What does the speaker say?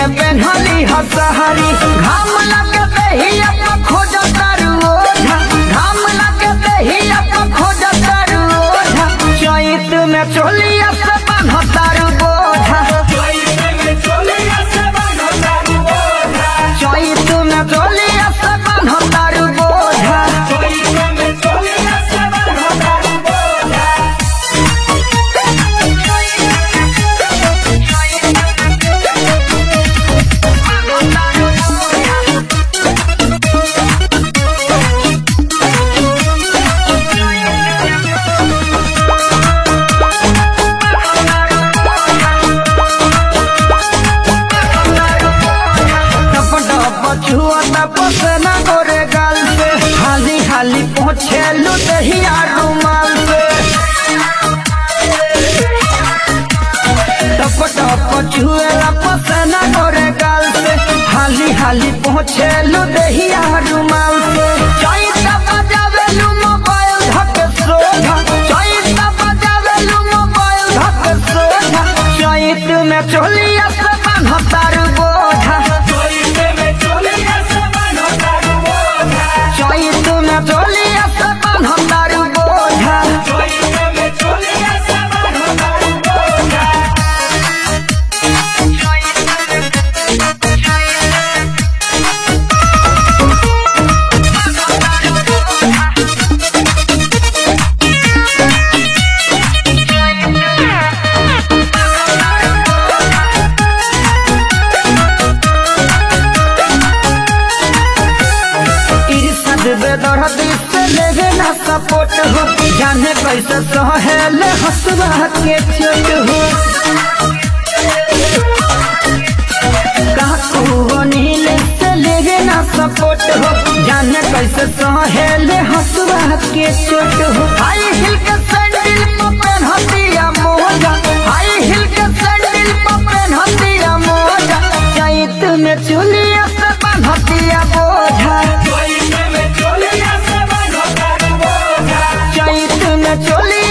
के पेन्हली हसहरी घाम लगे देहिया पर खोज तारू ओझा घाम लगे देहिया पर खोज तारू ओझा चैत में चोलिया से बान्ह तारू बोझा चैत में चोलिया से बान्ह तारू बोझा पसना गोरे गाल से हाली हाली पहुँचे लुदहिया रुमाल से टप टप छुएला पसना गोरे गाल से हाली हाली पहुँचे लुदहिया रुमाल से चैत बजावेलू मोबाइल धक सोझा चैत बजावेलू मोबाइल धक सोझा चैत में चोलिया से बान्ह तारू बोझा चैत में चोलिया से बान्ह तारू बोझा बेदर्दी से लेवे ना सपोर्ट हो जाने कैसे सहेले हंसवा के चोट हो काकू नील से लेवे ना सपोर्ट हो जाने कैसे सहेले हंसवा के चोट हो हाई हिल के सैंडल पर पहनतिया मोजा हाई हिल के सैंडल पर पहनतिया मोजा चैत में चुलिया से बान्हतिया बोझा चैत में चोली